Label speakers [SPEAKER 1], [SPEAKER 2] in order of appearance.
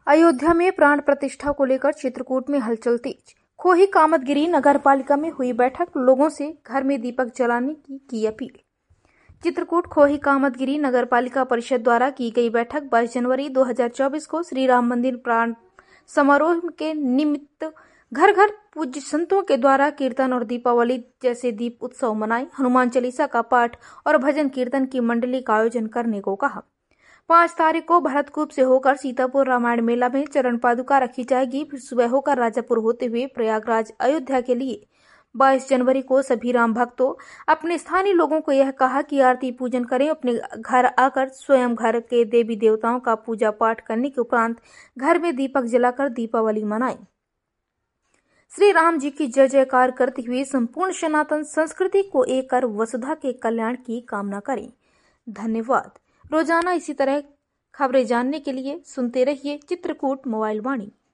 [SPEAKER 1] अयोध्या में प्राण प्रतिष्ठा को लेकर चित्रकूट में हलचल तेज। खोही कामतगिरी नगर पालिका में हुई बैठक, लोगों से घर में दीपक जलाने की अपील। चित्रकूट खोही कामतगिरी नगर पालिका परिषद द्वारा की गई बैठक 22 जनवरी 2024 को श्री राम मंदिर प्राण समारोह के निमित्त घर घर पूज्य संतों के द्वारा कीर्तन और दीपावली जैसे दीप उत्सव मनाए, हनुमान चालीसा का पाठ और भजन कीर्तन की मंडली का आयोजन करने को कहा। 5 तारीख को भरतकूप से होकर सीतापुर रामायण मेला में चरण पादुका रखी जाएगी। फिर सुबह होकर राजापुर होते हुए प्रयागराज अयोध्या के लिए 22 जनवरी को सभी राम भक्तों अपने स्थानीय लोगों को यह कहा कि आरती पूजन करें। अपने घर आकर स्वयं घर के देवी देवताओं का पूजा पाठ करने के उपरांत घर में दीपक जलाकर दीपावली मनाएं। श्री राम जी की जय जयकार करते हुए संपूर्ण सनातन संस्कृति को एक कर वसुधा के कल्याण की कामना करें। धन्यवाद। रोजाना इसी तरह खबरें जानने के लिए सुनते रहिए चित्रकूट मोबाइल वाणी।